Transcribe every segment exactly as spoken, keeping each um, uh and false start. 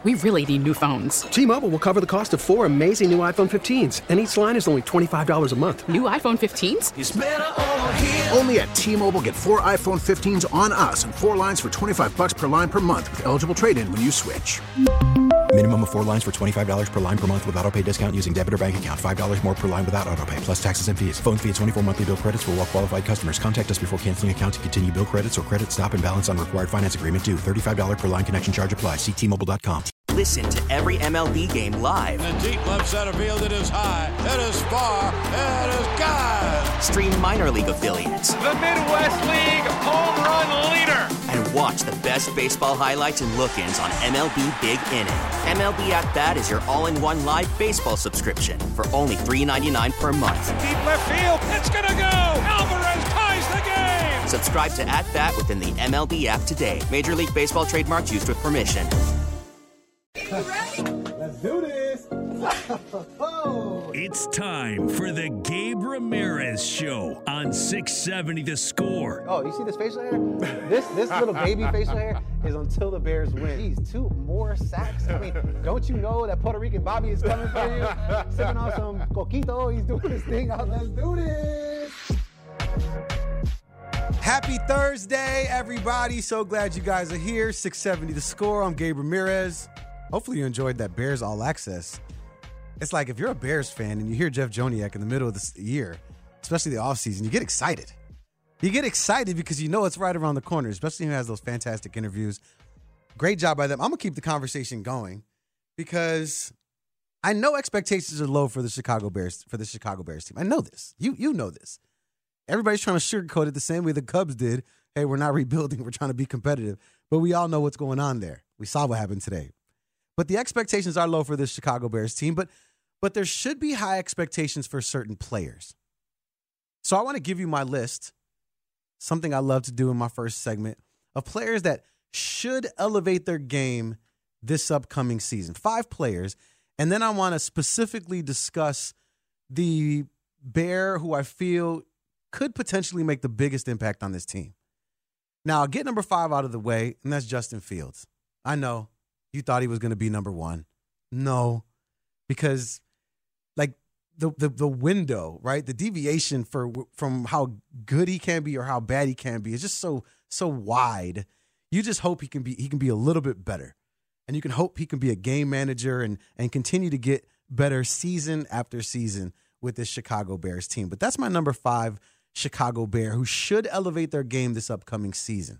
We really need new phones. T-Mobile will cover the cost of four amazing new iPhone fifteens, and each line is only twenty-five dollars a month. New iPhone fifteens? It's better over here. Only at T-Mobile, get four iPhone fifteens on us and four lines for twenty-five dollars per line per month with eligible trade-in when you switch. Minimum of four lines for twenty-five dollars per line per month with autopay discount using debit or bank account. five dollars more per line without autopay, plus taxes and fees. Phone fee at twenty-four monthly bill credits for well-qualified customers. Contact us before canceling account to continue bill credits or credit stop and balance on required finance agreement due. thirty-five dollars per line connection charge applies. See T Mobile dot com. Listen to every M L B game live. In the deep left center field, it is high, it is far, it is gone. Stream minor league affiliates. The Midwest League home run leader. And watch the best baseball highlights and look-ins on M L B Big Inning. M L B At Bat is your all-in-one live baseball subscription for only three dollars and ninety-nine cents per month. Deep left field, it's gonna go. Alvarez ties the game. Subscribe to At Bat within the M L B app today. Major League Baseball trademarks used with permission. Let's do this. It's time for the Gabe Ramirez Show on six seventy The Score. Oh, you see this facial hair? This this little baby facial hair is until the Bears win. He's two more sacks. I mean, don't you know that Puerto Rican Bobby is coming for you? Sipping on some coquito. He's doing his thing. Let's do this. Happy Thursday, everybody. So glad you guys are here. six seventy The Score. I'm Gabe Ramirez. Hopefully you enjoyed that Bears All Access. It's like if you're a Bears fan and you hear Jeff Joniak in the middle of the year, especially the offseason, you get excited. You get excited because you know it's right around the corner, especially when he has those fantastic interviews. Great job by them. I'm going to keep the conversation going because I know expectations are low for the Chicago Bears, for the Chicago Bears team. I know this. You you know this. Everybody's trying to sugarcoat it the same way the Cubs did. Hey, we're not rebuilding. We're trying to be competitive. But we all know what's going on there. We saw what happened today. But the expectations are low for this Chicago Bears team, but but there should be high expectations for certain players. So I want to give you my list, something I love to do in my first segment, of players that should elevate their game this upcoming season. Five players. And then I want to specifically discuss the Bear who I feel could potentially make the biggest impact on this team. Now, I'll get number five out of the way, and that's Justin Fields. I know. You thought he was going to be number one. No, because like the, the the window, right? The deviation for from how good he can be or how bad he can be is just so so wide. You just hope he can be he can be a little bit better. And you can hope he can be a game manager and and continue to get better season after season with this Chicago Bears team. But that's my number five Chicago Bear who should elevate their game this upcoming season.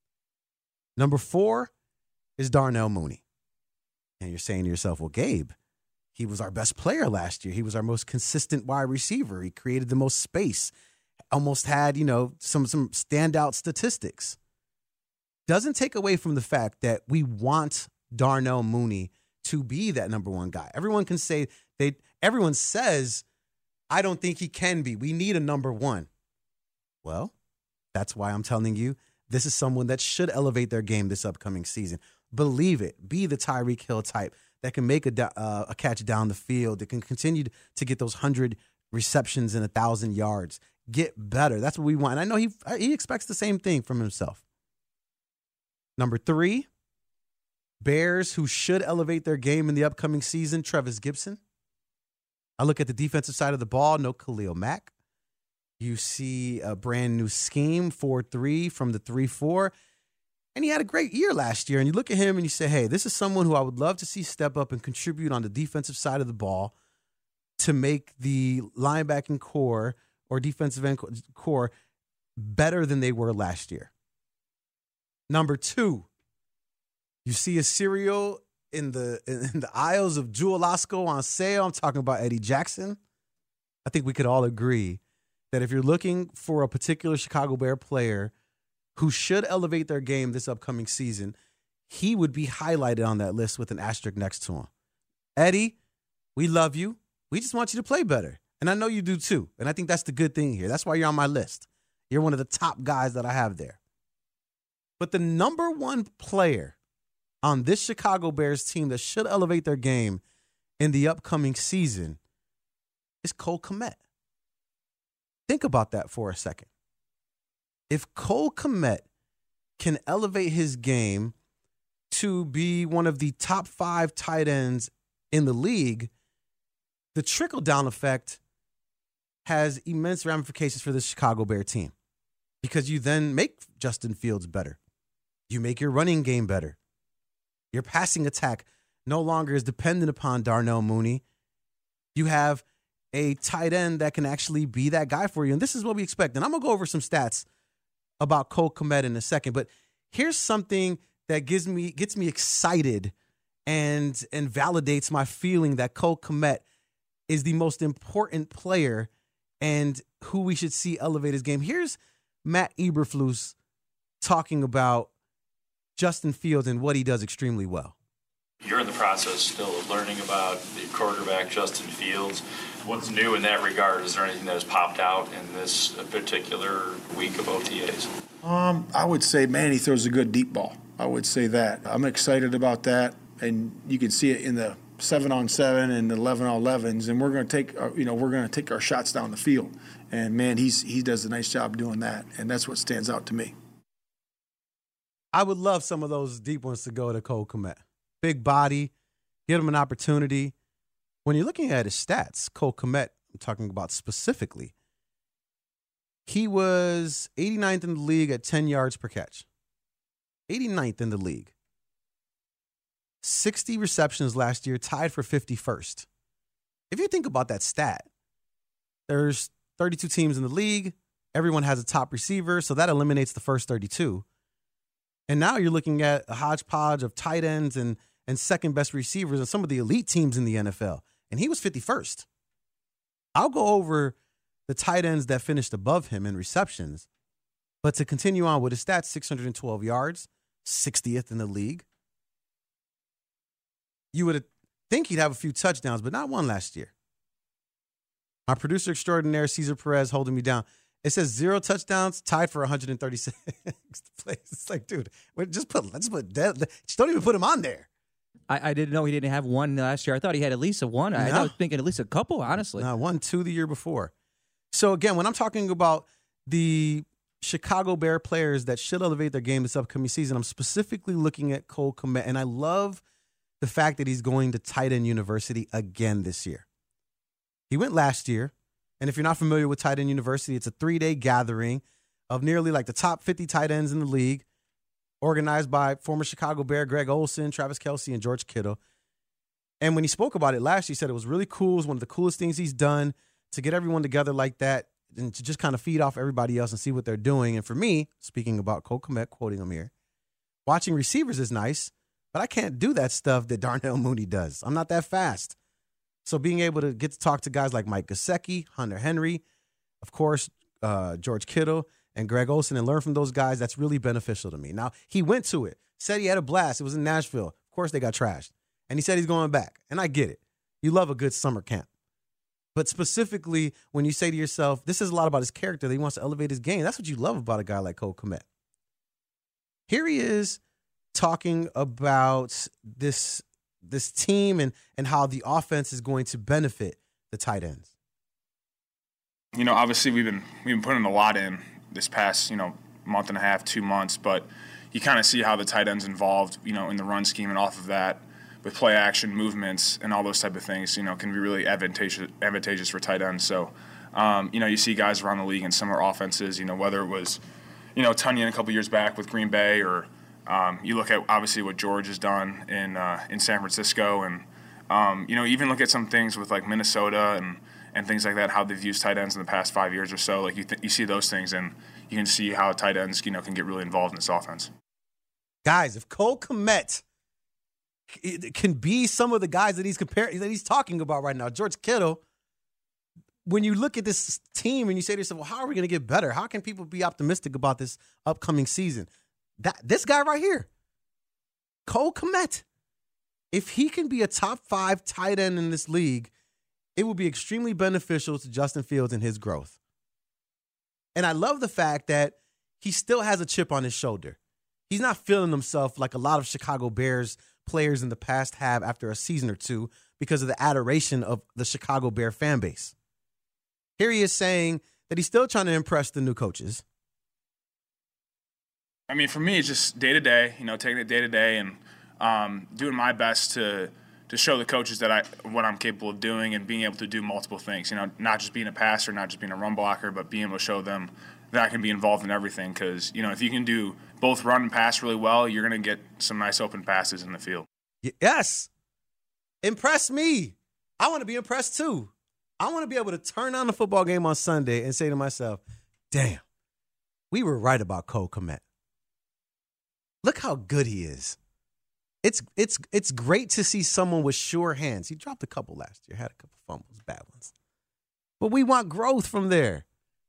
Number four is Darnell Mooney. And you're saying to yourself, well, Gabe, he was our best player last year. He was our most consistent wide receiver. He created the most space, almost had, you know, some some standout statistics. Doesn't take away from the fact that we want Darnell Mooney to be that number one guy. Everyone can say they. Everyone says, I don't think he can be. We need a number one. Well, that's why I'm telling you, this is someone that should elevate their game this upcoming season. Believe it. Be the Tyreek Hill type that can make a, uh, a catch down the field, that can continue to get those one hundred receptions and one thousand yards. Get better. That's what we want. And I know he he expects the same thing from himself. Number three, Bears who should elevate their game in the upcoming season, Trevis Gibson. I look at the defensive side of the ball, no Khalil Mack. You see a brand new scheme, four three from the three four. And he had a great year last year. And you look at him and you say, hey, this is someone who I would love to see step up and contribute on the defensive side of the ball to make the linebacking core or defensive end core better than they were last year. Number two, you see a cereal in the in the aisles of Jewel Osco on sale. I'm talking about Eddie Jackson. I think we could all agree that if you're looking for a particular Chicago Bear player who should elevate their game this upcoming season, he would be highlighted on that list with an asterisk next to him. Eddie, we love you. We just want you to play better. And I know you do too. And I think that's the good thing here. That's why you're on my list. You're one of the top guys that I have there. But the number one player on this Chicago Bears team that should elevate their game in the upcoming season is Cole Kmet. Think about that for a second. If Cole Kmet can elevate his game to be one of the top five tight ends in the league, the trickle-down effect has immense ramifications for the Chicago Bear team because you then make Justin Fields better. You make your running game better. Your passing attack no longer is dependent upon Darnell Mooney. You have a tight end that can actually be that guy for you, and this is what we expect. And I'm going to go over some stats about Cole Kmet in a second, but here's something that gives me gets me excited and and validates my feeling that Cole Kmet is the most important player and who we should see elevate his game. Here's Matt Eberflus talking about Justin Fields and what he does extremely well. You're in the process still of learning about the quarterback, Justin Fields. What's new in that regard? Is there anything that has popped out in this particular week of O T As? Um, I would say, man, he throws a good deep ball. I would say that. I'm excited about that, and you can see it in the seven on seven and eleven on elevens, and we're going to take, our, you know, we're going to take our shots down the field. And man, he's he does a nice job doing that, and that's what stands out to me. I would love some of those deep ones to go to Cole Kmet. Big body, give him an opportunity. When you're looking at his stats, Cole Kmet, I'm talking about specifically, he was eighty-ninth in the league at ten yards per catch. eighty-ninth in the league. sixty receptions last year, tied for fifty-first. If you think about that stat, there's thirty-two teams in the league. Everyone has a top receiver, so that eliminates the first thirty-two. And now you're looking at a hodgepodge of tight ends and, and second-best receivers and some of the elite teams in the N F L. And he was fifty-first. I'll go over the tight ends that finished above him in receptions. But to continue on with his stats, six hundred twelve yards, sixtieth in the league. You would think he'd have a few touchdowns, but not one last year. My producer extraordinaire, Cesar Perez, holding me down. It says zero touchdowns, tied for one hundred thirty-six plays. It's like, dude, just put, let's put, just don't even put him on there. I, I didn't know he didn't have one last year. I thought he had at least a one. I, No. I was thinking at least a couple, honestly. No, one, two the year before. So again, when I'm talking about the Chicago Bear players that should elevate their game this upcoming season, I'm specifically looking at Cole Kmet, and I love the fact that he's going to tight end university again this year. He went last year. And if you're not familiar with Tight End University, it's a three-day gathering of nearly like the top fifty tight ends in the league, organized by former Chicago Bear Greg Olsen, Travis Kelce, and George Kittle. And when he spoke about it last year, he said it was really cool. It was one of the coolest things he's done to get everyone together like that and to just kind of feed off everybody else and see what they're doing. And for me, speaking about Cole Kmet, quoting him here, watching receivers is nice, but I can't do that stuff that Darnell Mooney does. I'm not that fast. So being able to get to talk to guys like Mike Gesicki, Hunter Henry, of course, uh, George Kittle, and Greg Olsen, and learn from those guys, that's really beneficial to me. Now, he went to it, said he had a blast. It was in Nashville. Of course, they got trashed. And he said he's going back. And I get it. You love a good summer camp. But specifically, when you say to yourself, this is a lot about his character, that he wants to elevate his game, that's what you love about a guy like Cole Kmet. Here he is talking about this this team and, and how the offense is going to benefit the tight ends. You know, obviously we've been we've been putting a lot in this past, you know, month and a half, two months, but you kind of see how the tight end's involved, you know, in the run scheme, and off of that, with play action, movements, and all those type of things, you know, can be really advantageous advantageous for tight ends. So, um, you know, you see guys around the league in similar offenses, you know, whether it was, you know, Tunyon a couple years back with Green Bay, or Um, you look at obviously what George has done in uh, in San Francisco, and um, you know, even look at some things with like Minnesota and, and things like that, how they've used tight ends in the past five years or so. Like you th- you see those things, and you can see how tight ends, you know, can get really involved in this offense. Guys, if Cole Kmet can be some of the guys that he's comparing, that he's talking about right now, George Kittle. When you look at this team and you say to yourself, well, how are we going to get better? How can people be optimistic about this upcoming season? That this guy right here, Cole Kmet, if he can be a top five tight end in this league, it will be extremely beneficial to Justin Fields and his growth. And I love the fact that he still has a chip on his shoulder. He's not feeling himself like a lot of Chicago Bears players in the past have after a season or two because of the adoration of the Chicago Bear fan base. Here he is saying that he's still trying to impress the new coaches. I mean, for me, it's just day to day, you know, taking it day to day and um, doing my best to to show the coaches that I what I'm capable of doing and being able to do multiple things. You know, not just being a passer, not just being a run blocker, but being able to show them that I can be involved in everything. Because, you know, if you can do both run and pass really well, you're going to get some nice open passes in the field. Yes. Impress me. I want to be impressed too. I want to be able to turn on the football game on Sunday and say to myself, damn, we were right about Cole Kmet. Look how good he is. It's it's it's great to see someone with sure hands. He dropped a couple last year, had a couple fumbles, bad ones. But we want growth from there.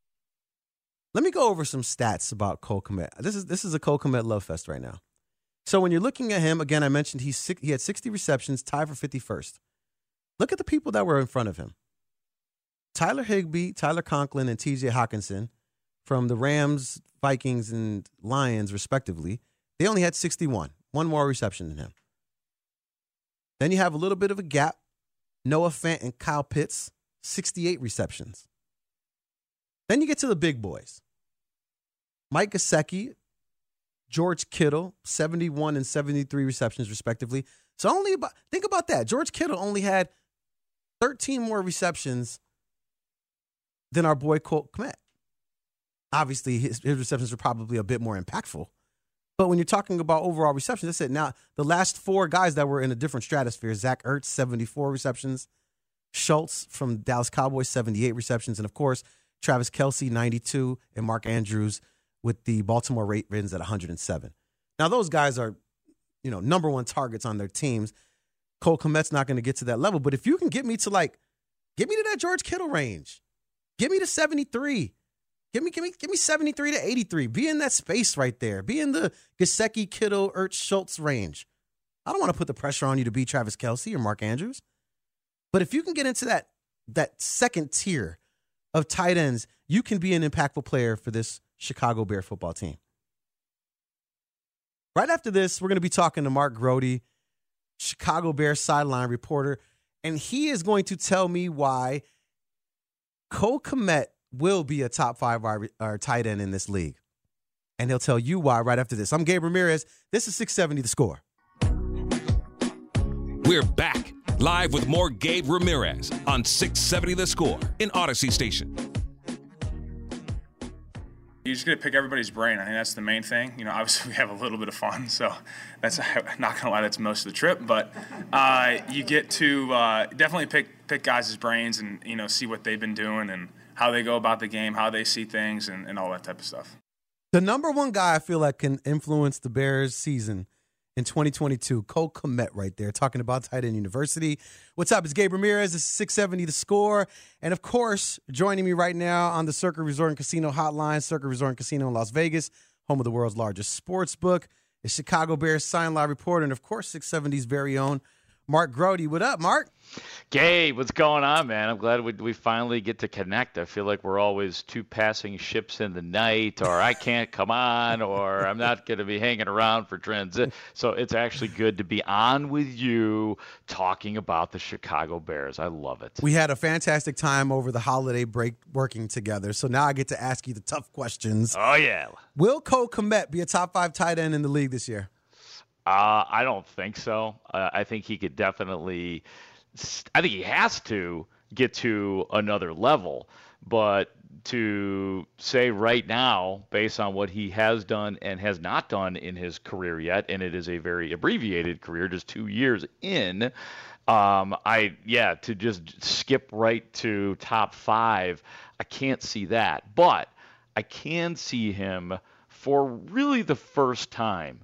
Let me go over some stats about Cole Kmet. This is this is a Cole Kmet love fest right now. So when you're looking at him, again, I mentioned he's he had sixty receptions, tied for fifty-first. Look at the people that were in front of him. Tyler Higbee, Tyler Conklin, and T J Hawkinson from the Rams, Vikings, and Lions, respectively, they only had sixty-one. One more reception than him. Then you have a little bit of a gap. Noah Fant and Kyle Pitts, sixty-eight receptions. Then you get to the big boys. Mike Gesicki, George Kittle, seventy-one and seventy-three receptions, respectively. So only about, think about that. George Kittle only had thirteen more receptions than our boy Cole Kmet. Obviously, his, his receptions were probably a bit more impactful. But when you're talking about overall receptions, that's it. Now, the last four guys that were in a different stratosphere, Zach Ertz, seventy-four receptions. Schultz from Dallas Cowboys, seventy-eight receptions. And, of course, Travis Kelce, ninety-two. And Mark Andrews with the Baltimore Ravens at one hundred seven. Now, those guys are, you know, number one targets on their teams. Cole Kmet's not going to get to that level. But if you can get me to, like, get me to that George Kittle range. Get me to seventy-three. Give me, give me, give me seventy-three to eighty-three. Be in that space right there. Be in the Gesicki, Kittle, Ertz, Schultz range. I don't want to put the pressure on you to beat Travis Kelce or Mark Andrews. But if you can get into that, that second tier of tight ends, you can be an impactful player for this Chicago Bear football team. Right after this, we're going to be talking to Mark Grote, Chicago Bears sideline reporter, and he is going to tell me why Cole Kmet will be a top five or tight end in this league. And he'll tell you why right after this. I'm Gabe Ramirez. This is six seventy The Score. We're back live with more Gabe Ramirez on six seventy The Score in Odyssey Station. You just get to pick everybody's brain. I think that's the main thing. You know, obviously we have a little bit of fun, so that's not going to lie, that's most of the trip. But uh, you get to uh, definitely pick pick guys' brains and, you know, see what they've been doing and how they go about the game, how they see things, and, and all that type of stuff. The number one guy I feel like can influence the Bears season in twenty twenty-two, Cole Kmet right there, talking about Tight End University. What's up? It's Gabe Ramirez. This is six seventy The Score. And, of course, joining me right now on the Circa Resort and Casino hotline, Circa Resort and Casino in Las Vegas, home of the world's largest sports book, is Chicago Bears sideline reporter, and, of course, six seventy's very own Mark Grote. What up, Mark? Gabe, what's going on, man? I'm glad we, we finally get to connect. I feel like we're always two passing ships in the night, or I can't come on, or I'm not going to be hanging around for transit. So it's actually good to be on with you talking about the Chicago Bears. I love it. We had a fantastic time over the holiday break working together. So now I get to ask you the tough questions. Oh, yeah. Will Cole Kmet be a top five tight end in the league this year? Uh, I don't think so. Uh, I think he could definitely – I think he has to get to another level. But to say right now, based on what he has done and has not done in his career yet, and it is a very abbreviated career, just two years in, um, I yeah, to just skip right to top five, I can't see that. But I can see him for really the first time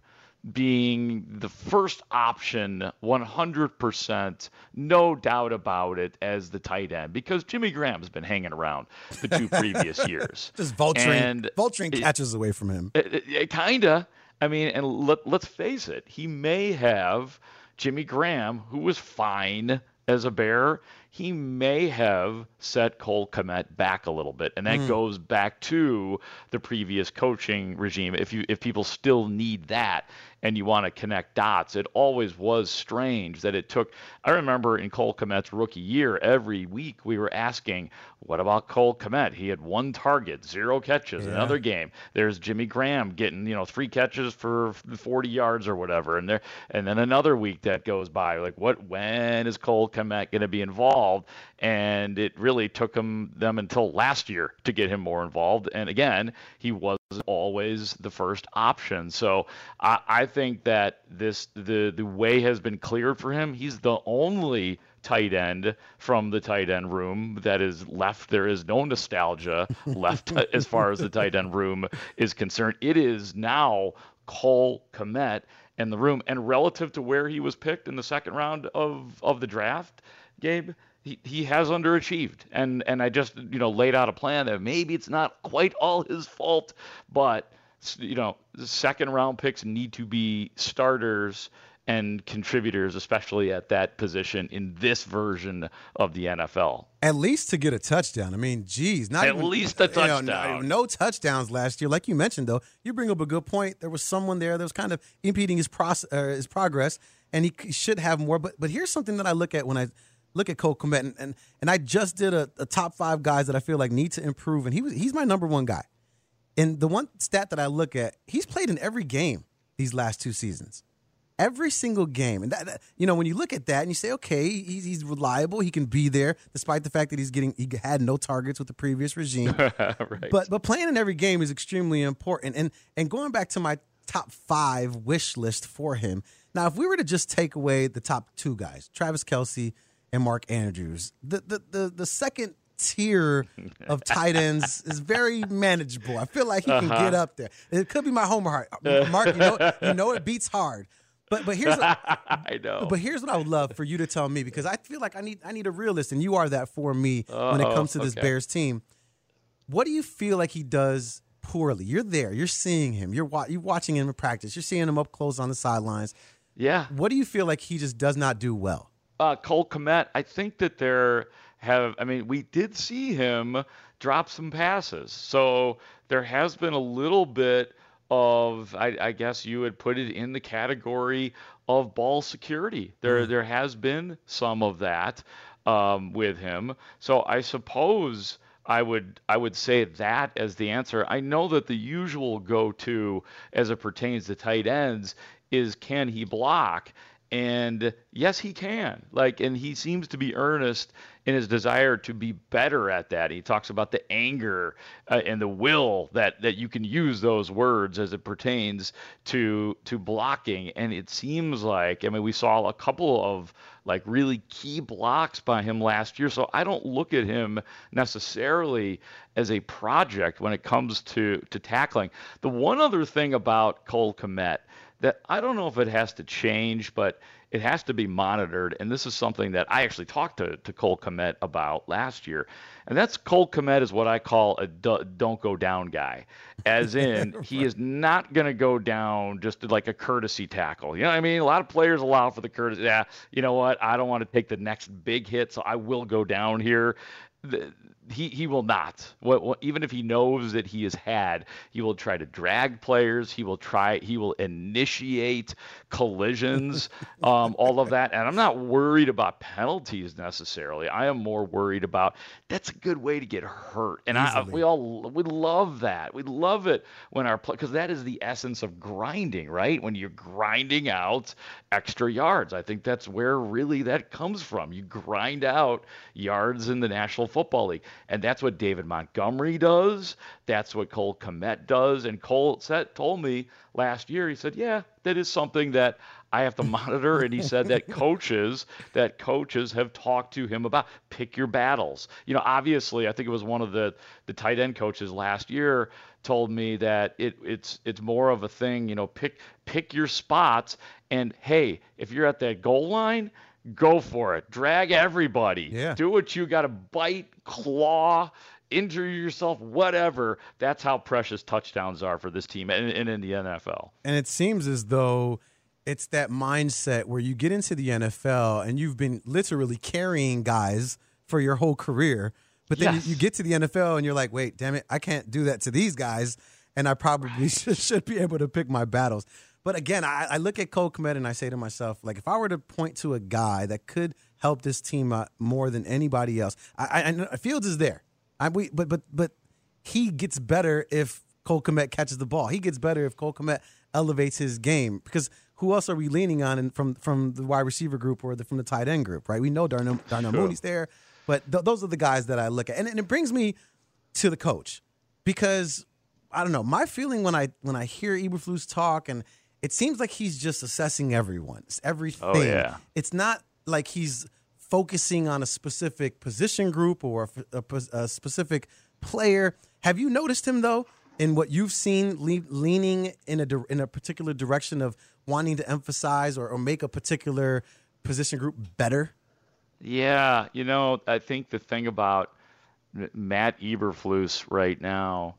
being the first option, one hundred percent, no doubt about it, as the tight end, because Jimmy Graham's been hanging around the two previous years. Just vulturing, and vulturing catches it, away from him. It, it, it kind of. I mean, and let, let's face it, he may have Jimmy Graham, who was fine as a Bear, he may have set Cole Kmet back a little bit. And that mm. goes back to the previous coaching regime, if you if people still need that. and you want to connect dots. It always was strange that it took. I remember in Cole Kmet's rookie year, every week we were asking, what about Cole Kmet? He had one target, zero catches. Yeah. Another game, there's Jimmy Graham getting, you know, three catches for forty yards or whatever. And there, and then another week that goes by, like, what, when is Cole Kmet going to be involved? And it really took them, them until last year to get him more involved. And again, he wasn't always the first option. So I, I think that this, the, the way has been cleared for him. He's the only tight end from the tight end room that is left. There is no nostalgia left as far as the tight end room is concerned. It is now Cole Kmet in the room. And relative to where he was picked in the second round of, of the draft, Gabe, he, he has underachieved. And, and I just, you know, laid out a plan that maybe it's not quite all his fault, but, you know, the second round picks need to be starters and contributors, especially at that position in this version of the N F L. At least to get a touchdown. I mean, geez, not at even, least a touchdown. You know, no, no touchdowns last year, like you mentioned. Though you bring up a good point. There was someone there that was kind of impeding his process, uh, his progress, and he should have more. But but here's something that I look at when I look at Cole Kmet, and and, and I just did a, a top five guys that I feel like need to improve, and he was he's my number one guy. And the one stat that I look at, he's played in every game these last two seasons. Every single game. And, that, that, you know, when you look at that and you say, okay, he's, he's reliable. He can be there despite the fact that he's getting he had no targets with the previous regime. Right. But but playing in every game is extremely important. And and going back to my top five wish list for him, now, if we were to just take away the top two guys, Travis Kelce and Mark Andrews, the the the, the second tier of tight ends is very manageable. I feel like he can uh-huh. get up there. It could be my homer heart. Mark, you know, you know it beats hard. But but here's what, I know. But here's what I would love for you to tell me, because I feel like I need I need a realist, and you are that for me Uh-oh, when it comes to this okay. Bears team. What do you feel like he does poorly? You're there, you're seeing him, you're wa- you're watching him in practice, you're seeing him up close on the sidelines. Yeah. What do you feel like he just does not do well? Uh, Cole Kmet, I think that there have. I mean, we did see him drop some passes, so there has been a little bit of, I, I guess you would put it in the category of ball security. There mm-hmm. there has been some of that um, with him. So I suppose I would I would say that as the answer. I know that the usual go-to as it pertains to tight ends is, can he block? And yes, he can. Like, and he seems to be earnest in his desire to be better at that. He talks about the anger uh, and the will that, that you can use those words as it pertains to to blocking. And it seems like, I mean, we saw a couple of like really key blocks by him last year. So I don't look at him necessarily as a project when it comes to, to tackling. The one other thing about Cole Kmet that I don't know if it has to change, but it has to be monitored. And this is something that I actually talked to, to Cole Kmet about last year. And that's Cole Kmet is what I call a do, don't go down guy. As in, he is not going to go down just like a courtesy tackle. You know what I mean? A lot of players allow for the courtesy. Yeah, you know what? I don't want to take the next big hit, so I will go down here. The, He he will not. What, what, even if he knows that he has had, he will try to drag players. He will try. He will initiate collisions, um, all of that. And I'm not worried about penalties necessarily. I am more worried about that's a good way to get hurt. And I, we all we love that. We love it when our because that is the essence of grinding, right? When you're grinding out extra yards. I think that's where really that comes from. You grind out yards in the National Football League. And that's what David Montgomery does. That's what Cole Kmet does. And Cole said, told me last year, he said, yeah, that is something that I have to monitor. And he said that coaches, that coaches have talked to him about. Pick your battles. You know, obviously, I think it was one of the, the tight end coaches last year told me that it, it's it's more of a thing, you know, pick pick your spots. And, hey, if you're at that goal line, go for it. Drag everybody. Yeah. Do what you got to bite, claw, injure yourself, whatever. That's how precious touchdowns are for this team and, and in the N F L. And it seems as though it's that mindset where you get into the N F L and you've been literally carrying guys for your whole career. But then Yes. you, you get to the N F L and you're like, wait, damn it, I can't do that to these guys. And I probably should, should be able to pick my battles. But again, I, I look at Cole Kmet and I say to myself, like, if I were to point to a guy that could help this team out more than anybody else, I, I, I know Fields is there. I, we, but but but he gets better if Cole Kmet catches the ball. He gets better if Cole Kmet elevates his game. Because who else are we leaning on in, from from the wide receiver group or the, from the tight end group, right? We know Darnell, Darnell sure. Mooney's there, but th- those are the guys that I look at. And, and it brings me to the coach because, I don't know, my feeling when I when I hear Eberflus talk, and it seems like he's just assessing everyone, everything. Oh, yeah. It's not like he's focusing on a specific position group or a, a, a specific player. Have you noticed him, though, in what you've seen le- leaning in a in a particular direction of wanting to emphasize or, or make a particular position group better? Yeah, you know, I think the thing about Matt Eberflus right now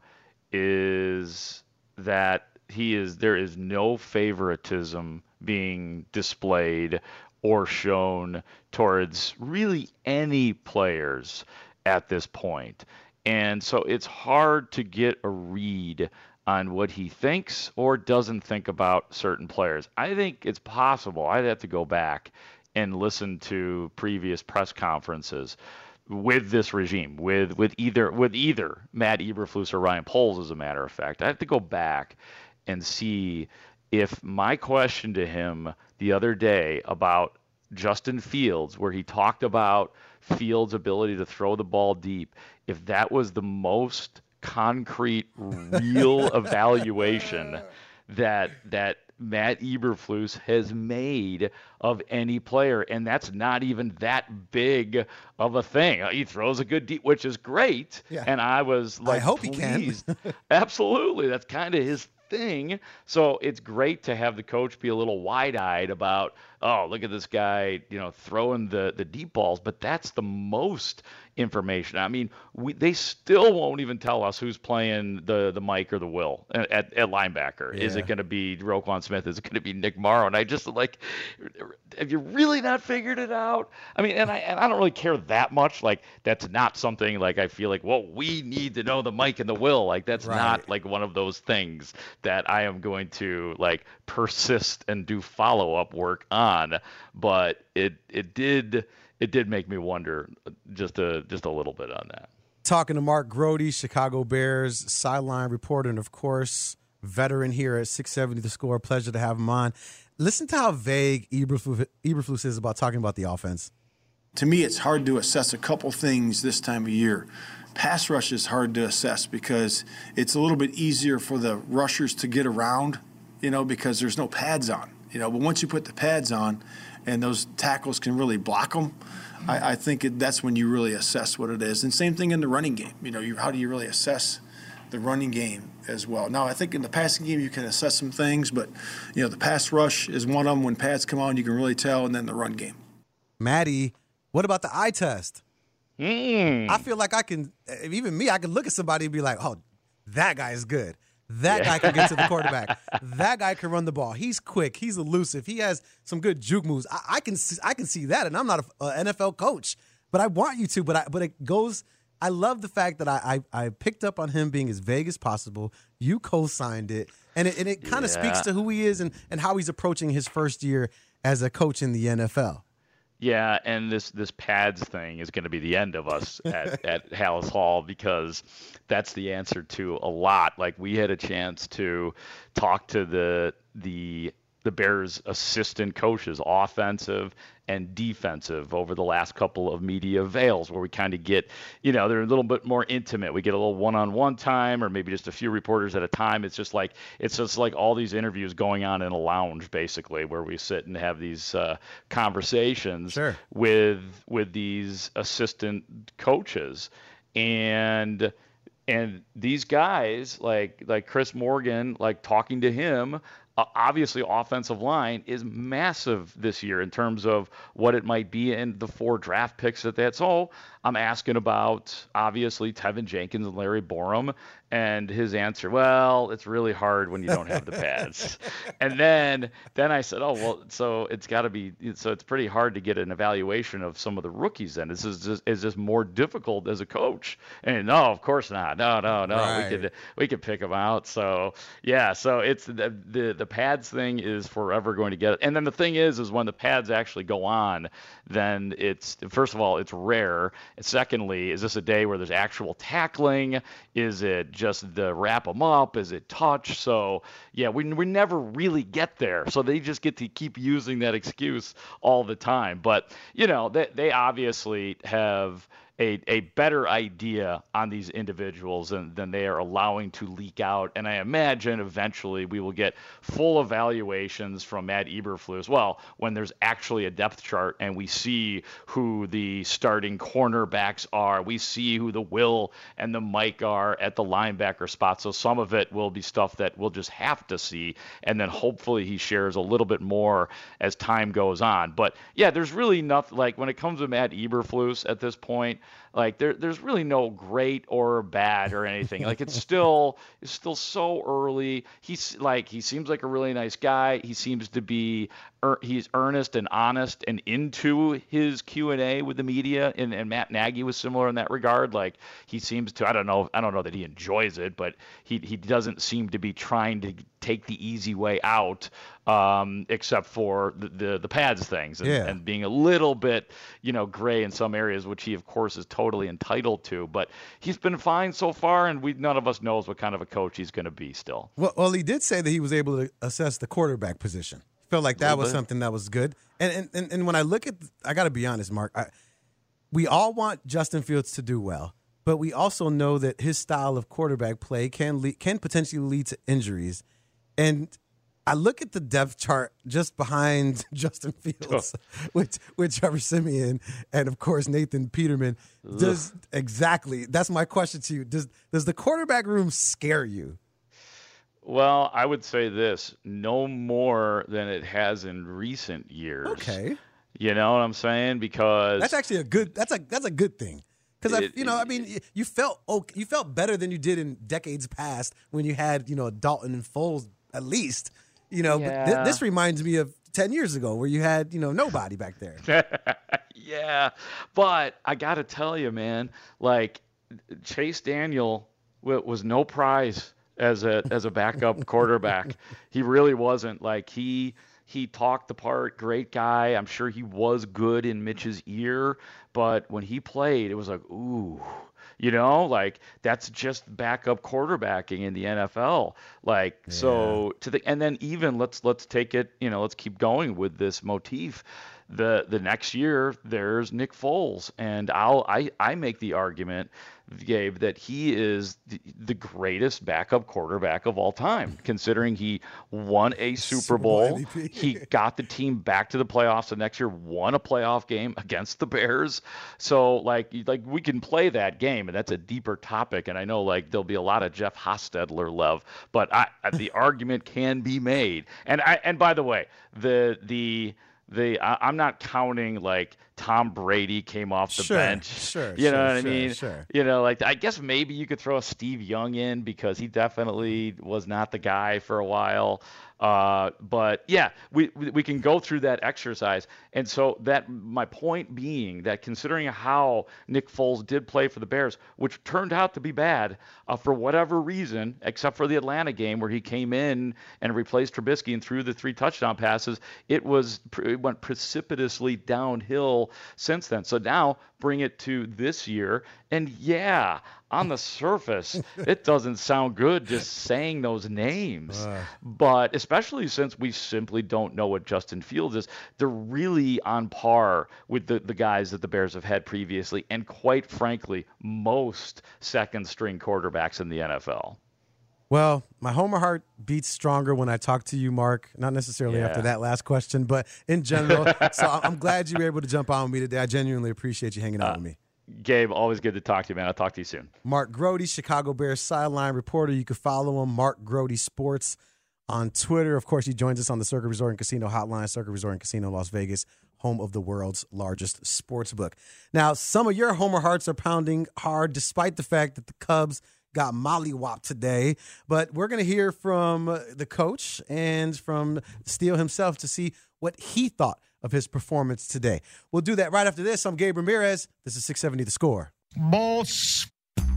is that he is there is no favoritism being displayed or shown towards really any players at this point. And so it's hard to get a read on what he thinks or doesn't think about certain players. I think it's possible. I'd have to go back and listen to previous press conferences with this regime, with with either with either Matt Eberflus or Ryan Poles, as a matter of fact. I have to go back and see if my question to him the other day about Justin Fields, where he talked about Fields' ability to throw the ball deep, if that was the most concrete, real evaluation that that Matt Eberflus has made of any player, and that's not even that big of a thing. He throws a good deep, which is great, yeah. and I was like, I hope pleased. he can. Absolutely, that's kind of his thing. So it's great to have the coach be a little wide-eyed about, oh, look at this guy, you know, throwing the the deep balls, but that's the most information. I mean, we, they still won't even tell us who's playing the the Mike or the Will at, at linebacker. Yeah. Is it going to be Roquan Smith? Is it going to be Nick Morrow? And I just like, have you really not figured it out? I mean, and I and I don't really care that much. Like, that's not something like I feel like, well, we need to know the Mike and the Will. Like, that's right. Not like one of those things that I am going to like persist and do follow up work on. But it it did. It did make me wonder just a just a little bit on that. Talking to Mark Grody, Chicago Bears sideline reporter, and of course, veteran here at six seventy The Score. Pleasure to have him on. Listen to how vague Eberflus, Eberflus is about talking about the offense. To me, it's hard to assess a couple things this time of year. Pass rush is hard to assess because it's a little bit easier for the rushers to get around, you know, because there's no pads on, you know. But once you put the pads on, and those tackles can really block them, I, I think it, that's when you really assess what it is. And same thing in the running game. You know, you, how do you really assess the running game as well? Now, I think in the passing game you can assess some things, but, you know, the pass rush is one of them. When pads come on, you can really tell, and then the run game. Maddie, what about the eye test? Mm. I feel like I can, even me, I can look at somebody and be like, oh, that guy is good. That yeah. guy can get to the quarterback. That guy can run the ball. He's quick. He's elusive. He has some good juke moves. I, I can see, I can see that, and I'm not an N F L coach, but I want you to. But I, but it goes. I love the fact that I, I I picked up on him being as vague as possible. You co-signed it, and it, and it kind of yeah. speaks to who he is and, and how he's approaching his first year as a coach in the N F L. Yeah, and this this pads thing is going to be the end of us at, at Halas Hall, because that's the answer to a lot. Like, we had a chance to talk to the the the Bears assistant coaches, offensive and defensive, over the last couple of media veils, where we kind of get, you know, they're a little bit more intimate. We get a little one-on-one time, or maybe just a few reporters at a time. It's just like it's just like all these interviews going on in a lounge, basically, where we sit and have these uh, conversations sure. with with these assistant coaches, and and these guys like like Chris Morgan, like talking to him. Uh, obviously, offensive line is massive this year in terms of what it might be in the four draft picks that they had. So I'm asking about, obviously, Tevin Jenkins and Larry Borom, And his answer, well, it's really hard when you don't have the pads. And then then I said, oh, well, so it's got to be, so it's pretty hard to get an evaluation of some of the rookies then. This is just, is this more difficult as a coach? And no, of course not. No, no, no. Right. We could we could pick them out. So, yeah, so it's the, the, the pads thing is forever going to get it. And then the thing is, is when the pads actually go on, then it's, first of all, it's rare. And secondly, is this a day where there's actual tackling? Is it just the wrap them up? Is it touch? So, yeah, we, we never really get there. So they just get to keep using that excuse all the time. But, you know, they, they obviously have a, a better idea on these individuals than, than they are allowing to leak out. And I imagine eventually we will get full evaluations from Matt Eberflus. Well, when there's actually a depth chart and we see who the starting cornerbacks are, we see who the Will and the Mike are at the linebacker spot. So some of it will be stuff that we'll just have to see. And then hopefully he shares a little bit more as time goes on. But yeah, there's really nothing, like when it comes to Matt Eberflus at this point, like there, there's really no great or bad or anything. Like it's still, it's still so early. He's like, he seems like a really nice guy. He seems to be, er, he's earnest and honest and into his Q and A with the media. And, and Matt Nagy was similar in that regard. Like he seems to, I don't know, I don't know that he enjoys it, but he he doesn't seem to be trying to take the easy way out, um, except for the, the, the pads things and, yeah. and being a little bit, you know, gray in some areas, which he of course is totally entitled to. But he's been fine so far, and we none of us knows what kind of a coach he's going to be still. Well, well, he did say that he was able to assess the quarterback position. Felt like that was bit. something that was good. And and and when I look at, I got to be honest, Mark, I, we all want Justin Fields to do well, but we also know that his style of quarterback play can lead, can potentially lead to injuries. And I look at the depth chart just behind Justin Fields oh. with, with Trevor Siemian and, of course, Nathan Peterman. Does Ugh. Exactly. That's my question to you. Does does the quarterback room scare you? Well, I would say this, no more than it has in recent years. Okay. You know what I'm saying? Because that's actually a good that's a that's a good thing. Because you know, I mean, you felt okay, you felt better than you did in decades past when you had, you know, Dalton and Foles at least. You know, yeah. but th- this reminds me of ten years ago where you had, you know, nobody back there. Yeah. But I got to tell you, man, like Chase Daniel w- was no prize as a as a backup quarterback. He really wasn't. Like he he talked the part, great guy. I'm sure he was good in Mitch's ear, but when he played, it was like, ooh. You know, like that's just backup quarterbacking in the N F L. Like yeah. so to the and then even let's let's take it, you know, let's keep going with this motif. The the next year there's Nick Foles, and I'll I, I make the argument, Gabe, that he is the, the greatest backup quarterback of all time, considering he won a Super Bowl. He got the team back to the playoffs the next year, won a playoff game against the Bears. So like like we can play that game, and that's a deeper topic. And I know like there'll be a lot of Jeff Hostetler love, but I, the argument can be made. And I and by the way, the the The I, I'm not counting like Tom Brady came off the sure, bench. Sure, you know sure, what I sure, mean? Sure. You know, like I guess maybe you could throw a Steve Young in because he definitely was not the guy for a while. Uh, but yeah, we we can go through that exercise. And so that my point being that considering how Nick Foles did play for the Bears, which turned out to be bad uh, for whatever reason, except for the Atlanta game where he came in and replaced Trubisky and threw the three touchdown passes, it was it went precipitously downhill since then. So now bring it to this year, and yeah, on the surface, it doesn't sound good just saying those names. Uh. But especially since we simply don't know what Justin Fields is, they're really on par with the, the guys that the Bears have had previously, and quite frankly, most second-string quarterbacks in the N F L. Well, my Homer heart beats stronger when I talk to you, Mark. Not necessarily yeah. after that last question, but in general. So I'm glad you were able to jump on with me today. I genuinely appreciate you hanging out uh, with me. Gabe, always good to talk to you, man. I'll talk to you soon. Mark Grote, Chicago Bears sideline reporter. You can follow him, Mark Grote Sports, on Twitter. Of course, he joins us on the Circuit Resort and Casino Hotline, Circuit Resort and Casino Las Vegas, home of the world's largest sports book. Now, some of your Homer hearts are pounding hard despite the fact that the Cubs got mollywopped today. But we're going to hear from the coach and from Steele himself to see what he thought of his performance today. We'll do that right after this. I'm Gabe Ramirez. This is six seventy The Score. Boss.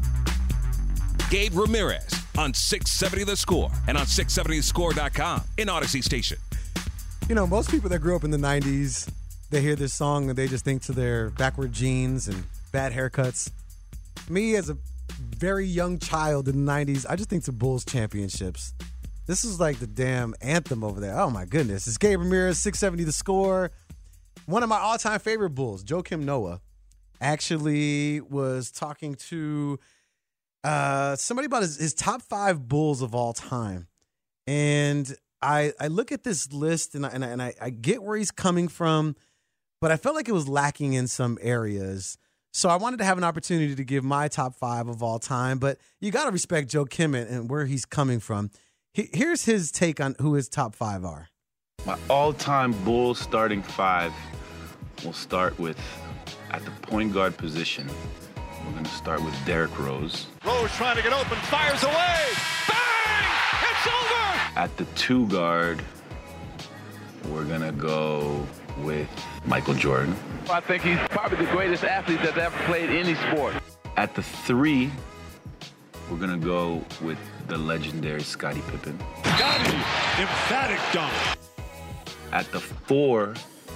Gabe Ramirez on six seventy The Score and on six seventy the score dot com in Odyssey Station. You know, most people that grew up in the nineties, they hear this song and they just think to their backward jeans and bad haircuts. Me, as a very young child in the nineties, I just think to Bulls championships. This is like the damn anthem over there. Oh, my goodness. It's Gabe Ramirez, six seventy The Score. One of my all-time favorite Bulls, Joakim Noah, actually was talking to uh, somebody about his, his top five Bulls of all time. And I I look at this list, and I, and, I, and I, I get where he's coming from, but I felt like it was lacking in some areas. So I wanted to have an opportunity to give my top five of all time, but you got to respect Joakim and where he's coming from. He, here's his take on who his top five are. My all-time Bulls starting five will start with, at the point guard position, we're going to start with Derrick Rose. Rose trying to get open, fires away. Bang! It's over! At the two guard, we're going to go with Michael Jordan. I think he's probably the greatest athlete that's ever played any sport. At the three, we're going to go with the legendary Scottie Pippen. Scottie, emphatic dunk. At the four,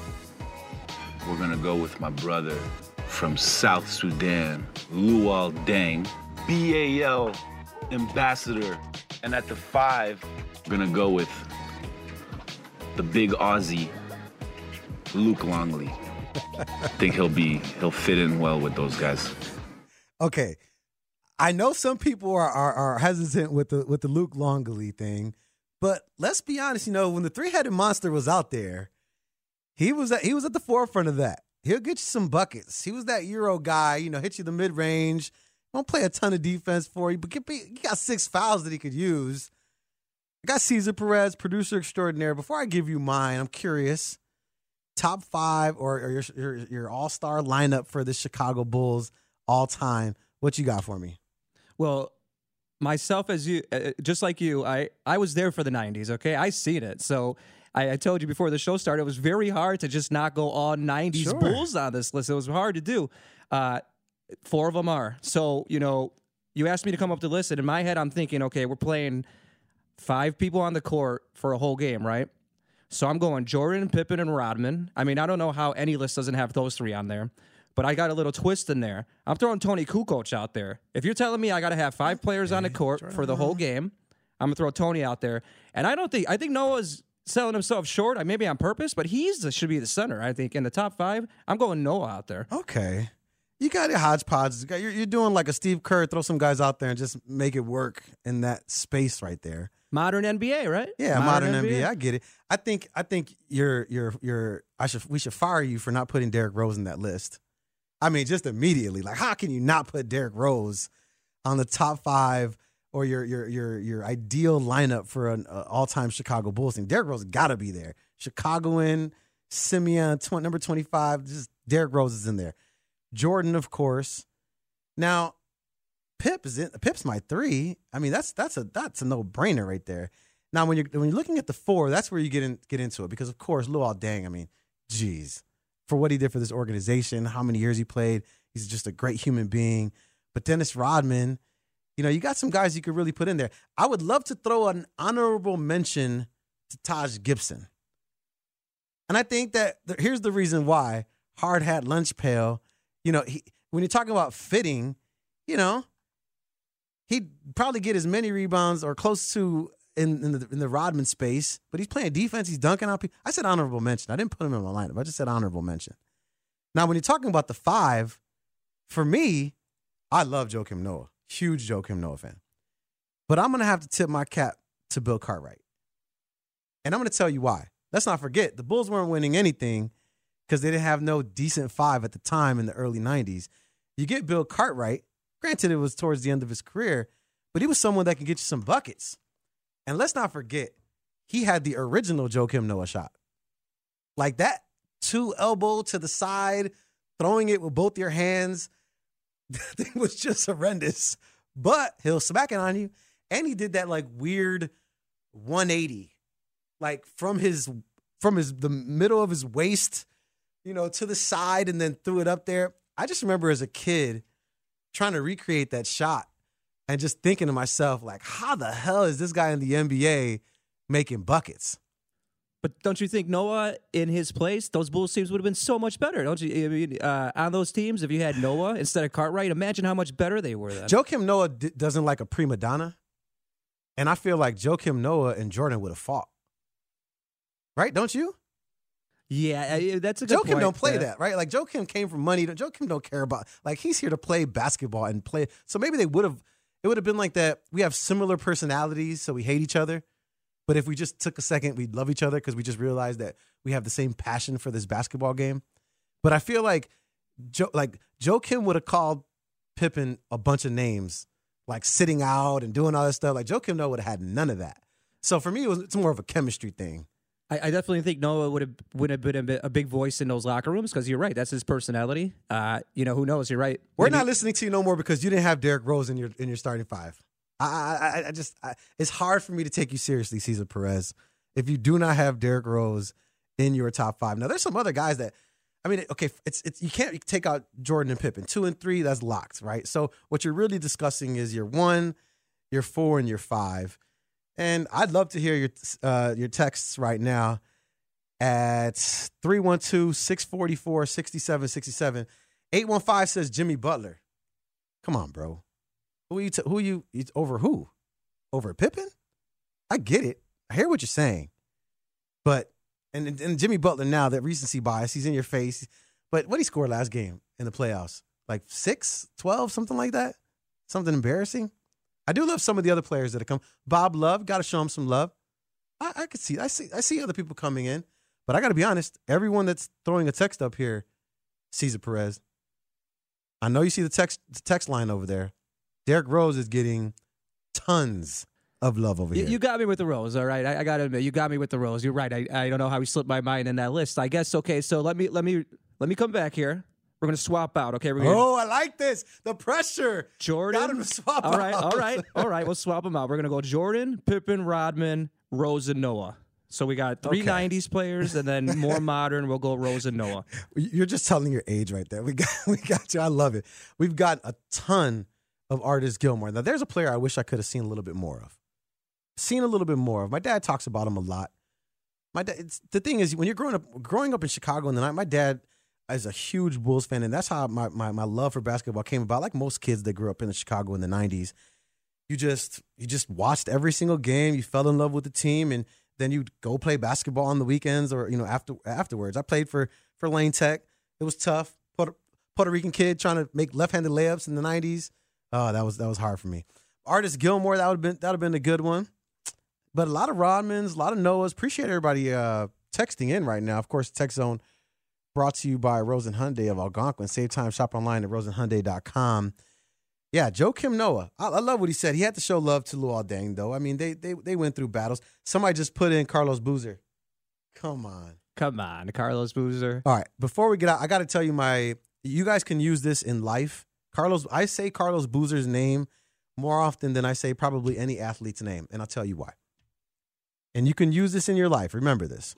we're going to go with my brother from South Sudan, Luol Deng, B A L ambassador. And at the five, we're going to go with the big Aussie, Luke Longley. I think he'll be, he'll fit in well with those guys. Okay. I know some people are, are, are hesitant with the with the Luke Longley thing, but let's be honest, you know, when the three-headed monster was out there, he was at, he was at the forefront of that. He'll get you some buckets. He was that Euro guy, you know, hit you the mid-range. Don't play a ton of defense for you, but get, he got six fouls that he could use. I got Cesar Perez, producer extraordinaire. Before I give you mine, I'm curious. Top five or, or your, your your all-star lineup for the Chicago Bulls all time. What you got for me? Well, myself as you, uh, just like you, I, I was there for the nineties, okay? I seen it. So I, I told you before the show started, it was very hard to just not go all nineties Sure. Bulls on this list. It was hard to do. Uh, four of them are. So, you know, you asked me to come up with the list, and in my head, I'm thinking, okay, we're playing five people on the court for a whole game, right? So I'm going Jordan, Pippen, and Rodman. I mean, I don't know how any list doesn't have those three on there, but I got a little twist in there. I'm throwing Tony Kukoc out there. If you're telling me I got to have five players on the court for the whole game, I'm going to throw Tony out there. And I don't think, I think Noah's selling himself short, maybe on purpose, but he's the, should be the center, I think. In the top five, I'm going Noah out there. Okay. You got your hodgepodge. You're, you're doing like a Steve Kerr, throw some guys out there and just make it work in that space right there. Modern N B A, right? Yeah, modern, modern N B A. N B A. I get it. I think I think you're you're you're I should we should fire you for not putting Derrick Rose in that list. I mean, just immediately. Like, how can you not put Derrick Rose on the top five or your your your your ideal lineup for an uh, all-time Chicago Bulls team? Derrick Rose got to be there. Chicagoan, Simeon, tw- number twenty-five, just Derrick Rose is in there. Jordan, of course. Now, Pip is in. Pip's my three. I mean, that's that's a that's a no-brainer right there. Now, when you're when you're looking at the four, that's where you get in, get into it because, of course, Luol Deng. I mean, geez, for what he did for this organization, how many years he played, he's just a great human being. But Dennis Rodman, you know, you got some guys you could really put in there. I would love to throw an honorable mention to Taj Gibson, and I think that the, here's the reason why. Hard hat, lunch pail. You know, he, when you're talking about fitting, you know. He'd probably get as many rebounds or close to in, in the in the Rodman space, but he's playing defense. He's dunking on people. I said honorable mention. I didn't put him in my lineup. I just said honorable mention. Now, when you're talking about the five, for me, I love Joakim Noah. Huge Joakim Noah fan. But I'm going to have to tip my cap to Bill Cartwright. And I'm going to tell you why. Let's not forget, the Bulls weren't winning anything because they didn't have no decent five at the time in the early nineties. You get Bill Cartwright. Granted, it was towards the end of his career, but he was someone that can get you some buckets. And let's not forget, he had the original Joakim Noah shot. Like that two elbow to the side, throwing it with both your hands. That thing was just horrendous. but he'll smack it on you. And he did that like weird one eighty, like from his from his the middle of his waist, you know, to the side, and then threw it up there. I just remember as a kid trying to recreate that shot and just thinking to myself, like, how the hell is this guy in the N B A making buckets? But don't you think Noah in his place, those Bulls teams would have been so much better? Don't you? I mean, uh, on those teams, if you had Noah instead of Cartwright, imagine how much better they were then. Joakim Noah d- doesn't like a prima donna, and I feel like Joakim Noah and Jordan would have fought. Right? Don't you? Yeah, I, that's a good Joakim point. don't play yeah. that, right? Like Joakim came from money. Joakim don't care about, like, he's here to play basketball and play. So maybe they would have, it would have been like that. We have similar personalities, so we hate each other. But if we just took a second, we'd love each other because we just realized that we have the same passion for this basketball game. But I feel like jo- like Joakim would have called Pippen a bunch of names, like sitting out and doing all this stuff. Like Joakim Noah would have had none of that. So for me, it was, it's more of a chemistry thing. I, I definitely think Noah would have would have been a, bit, a big voice in those locker rooms because you're right. That's his personality. Uh, you know, who knows? You're right. We're Maybe- not listening to you no more because you didn't have Derrick Rose in your in your starting five. I I, I just I, it's hard for me to take you seriously, Cesar Perez, if you do not have Derrick Rose in your top five. Now, there's some other guys that, I mean, okay, it's it's you can't take out Jordan and Pippen. Two and three, that's locked, right? So what you're really discussing is your one, your four, and your five. And I'd love to hear your uh, your texts right now at three one two, six four four, six seven six seven. eight one five says Jimmy Butler. Come on, bro. Who you t- who you it's over who? Over Pippen? I get it. I hear what you're saying. But and, and Jimmy Butler now, that recency bias, he's in your face. But what did he score last game in the playoffs? Like six, twelve, something like that? Something embarrassing? I do love some of the other players that have come. Bob Love, got to show him some love. I, I could see I see I see other people coming in. But I got to be honest, everyone that's throwing a text up here, Cesar Perez, I know you see the text the text line over there. Derrick Rose is getting tons of love over You, here. you got me with the Rose, all right. I, I got to admit, you got me with the Rose. You're right. I, I don't know how he slipped my mind in that list. I guess okay. So let me let me let me come back here. We're gonna swap out. Okay. We're gonna, oh, I like this. The pressure. Jordan. Got him to swap all right. out. All right. All right. We'll swap them out. We're gonna go Jordan, Pippen, Rodman, Rose, and Noah. So we got three okay. nineties players, and then more modern. We'll go Rose and Noah. You're just telling your age right there. We got we got you. I love it. We've got a ton of Artis Gilmore. Now, there's a player I wish I could have seen a little bit more of. Seen a little bit more of. My dad talks about him a lot. My dad. It's, the thing is, when you're growing up, growing up in Chicago in the night, my dad is a huge Bulls fan, and that's how my, my my love for basketball came about. Like most kids that grew up in Chicago in the nineties, you just you just watched every single game. You fell in love with the team, and then you'd go play basketball on the weekends or you know after afterwards. I played for for Lane Tech. It was tough. Puerto, Puerto Rican kid trying to make left-handed layups in the nineties. Oh, that was that was hard for me. Artis Gilmore, that would have been that would have been a good one. But a lot of Rodmans, a lot of Noahs. Appreciate everybody uh, texting in right now. Of course, Text Zone brought to you by Rosen Hyundai of Algonquin. Save time, shop online at rosen hyundai dot com. Yeah, Joakim Noah. I, I love what he said. He had to show love to Luol Deng, though. I mean, they they they went through battles. Somebody just put in Carlos Boozer. Come on. Come on, Carlos Boozer. All right, before we get out, I got to tell you my. You guys can use this in life. Carlos, I say Carlos Boozer's name more often than I say probably any athlete's name, and I'll tell you why. And you can use this in your life. Remember this.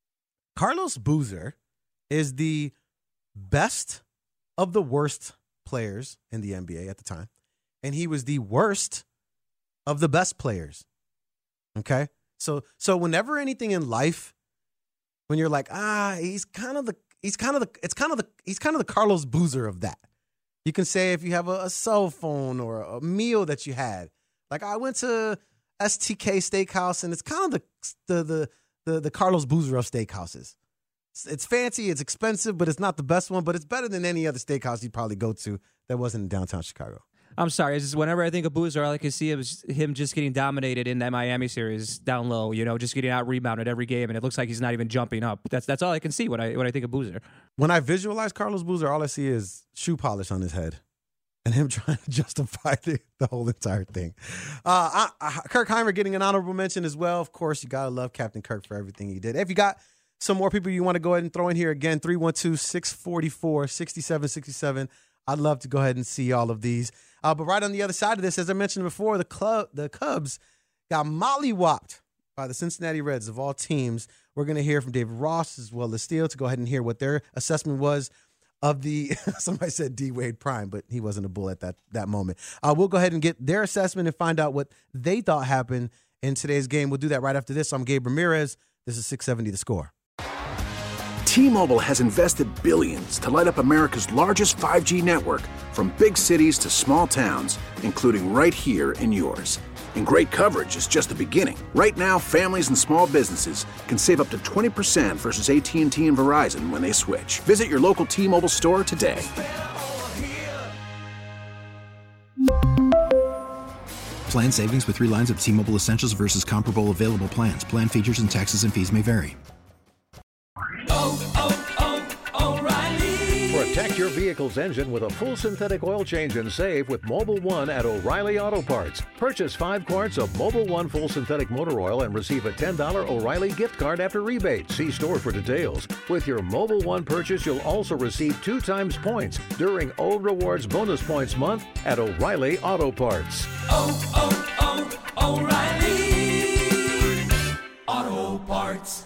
Carlos Boozer is the best of the worst players in the N B A at the time, and he was the worst of the best players. Okay? So so whenever anything in life, when you're like, ah, he's kind of the he's kind of the it's kind of the he's kind of the Carlos Boozer of that. You can say if you have a, a cell phone or a meal that you had. Like I went to S T K Steakhouse, and it's kind of the the the the, the Carlos Boozer of steakhouses. It's, it's fancy, it's expensive, but it's not the best one. But it's better than any other steakhouse you'd probably go to that wasn't in downtown Chicago. I'm sorry. It's just whenever I think of Boozer, all I can see is him just getting dominated in that Miami series down low. You know, just getting out rebounded every game, and it looks like he's not even jumping up. That's that's all I can see when I when I think of Boozer. When I visualize Carlos Boozer, all I see is shoe polish on his head, and him trying to justify the, the whole entire thing. Uh, I, I, Kirk Heimer getting an honorable mention as well. Of course, you gotta love Captain Kirk for everything he did. If you got some more people you want to go ahead and throw in here again, three one two, six four four, six seven six seven. I'd love to go ahead and see all of these. Uh, but right on the other side of this, as I mentioned before, the club, the Cubs got mollywopped by the Cincinnati Reds of all teams. We're going to hear from David Ross as well as Steele to go ahead and hear what their assessment was of the, somebody said D. Wade Prime, but he wasn't a Bull at that, that moment. Uh, we'll go ahead and get their assessment and find out what they thought happened in today's game. We'll do that right after this. I'm Gabe Ramirez. This is six seventy The Score. T-Mobile has invested billions to light up America's largest five G network, from big cities to small towns, including right here in yours. And great coverage is just the beginning. Right now, families and small businesses can save up to twenty percent versus A T and T and Verizon when they switch. Visit your local T-Mobile store today. Plan savings with three lines of T-Mobile Essentials versus comparable available plans. Plan features and taxes and fees may vary. Oh, oh, oh, O'Reilly. Protect your vehicle's engine with a full synthetic oil change and save with Mobile One at O'Reilly Auto Parts. Purchase five quarts of Mobile One full synthetic motor oil and receive a ten dollars O'Reilly gift card after rebate. See store for details. With your Mobile One purchase, you'll also receive two times points during O Rewards Bonus Points Month at O'Reilly Auto Parts. Oh, oh, oh, O'Reilly Auto Parts.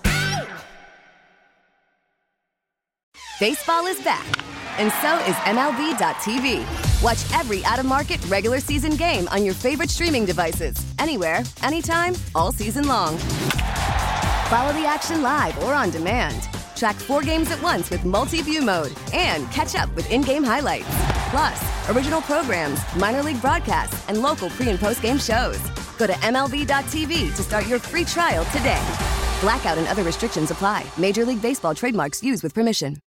Baseball is back, and so is M L B dot T V. Watch every out-of-market regular season game on your favorite streaming devices, anywhere, anytime, all season long. Follow the action live or on demand. Track four games at once with multi-view mode and catch up with in-game highlights. Plus, original programs, minor league broadcasts, and local pre- and post-game shows. Go to M L B dot T V to start your free trial today. Blackout and other restrictions apply. Major League Baseball trademarks used with permission.